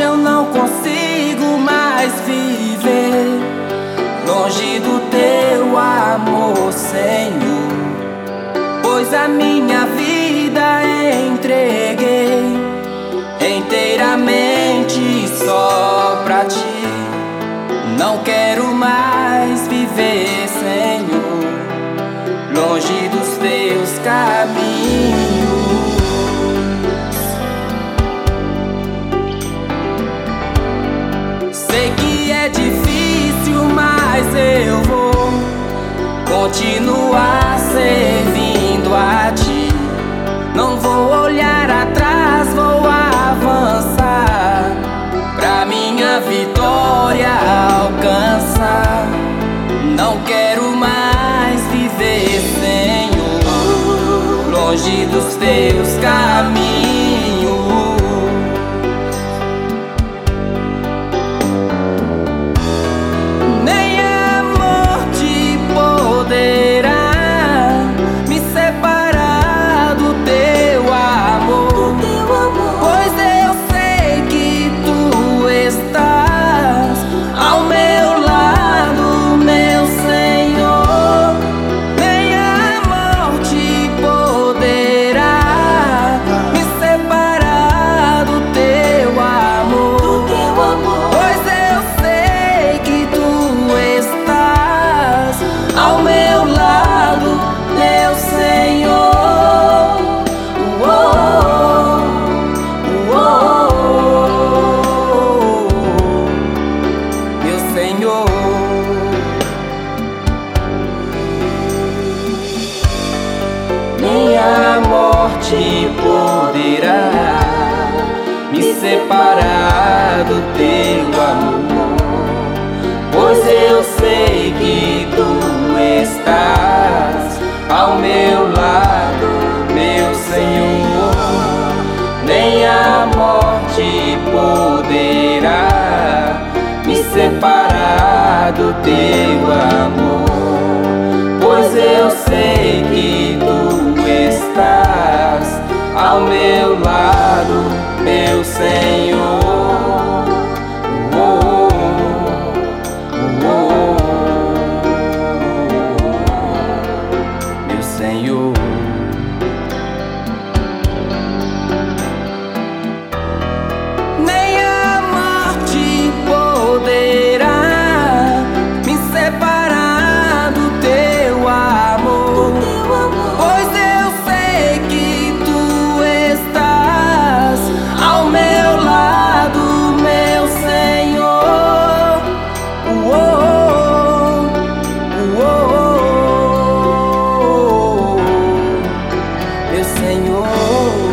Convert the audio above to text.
eu não consigo mais viver longe do teu amor, Senhor, pois a minha vida entreguei inteiramente só pra ti. Não quero mais viver, Senhor, longe dos teus caminhos. Sei que é difícil, mas eu vou continuar servindo a ti. Não vou olhar atrás, vou avançar pra minha vitória alcançar. Não quero mais viver, Senhor, longe dos teus caminhos. Nem a morte poderá me separar do teu amor, pois eu sei que tu estás ao meu lado, meu Senhor. Nem a morte poderá me separar do teu amor, pois eu sei que tu estás ao meu lado, meu Senhor. Meu Senhor. Nem a morte poderá me separar do teu amor, pois eu sei que tu estás ao meu lado, meu Senhor. Nem a morte poderá me separar do teu amor, pois eu sei que tu estás ao meu lado, meu Senhor. Meu Senhor. Nem a morte poderá me separar do teu amor, pois eu sei que tu estás ao meu lado, meu Senhor. Meu Senhor.